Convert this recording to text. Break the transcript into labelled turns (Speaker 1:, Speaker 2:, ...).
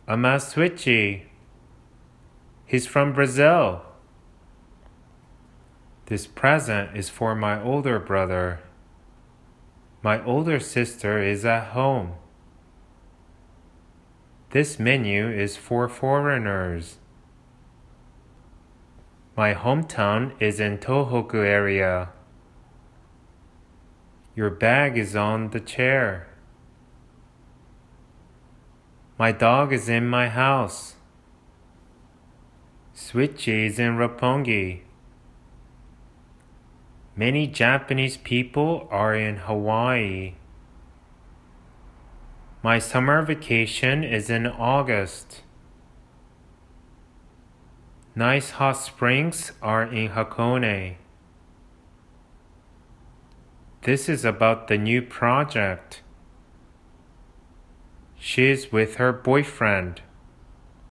Speaker 1: A Switchy. He's from Brazil. This present is for my older brother. My older sister is at home. This menu is for foreigners. My hometown is in Tohoku area. Your bag is on the chair. My dog is in my house. Switchy is in Roppongi. Many Japanese people are in Hawaii. My summer vacation is in August. Nice hot springs are in Hakone. This is about the new project. She is with her boyfriend.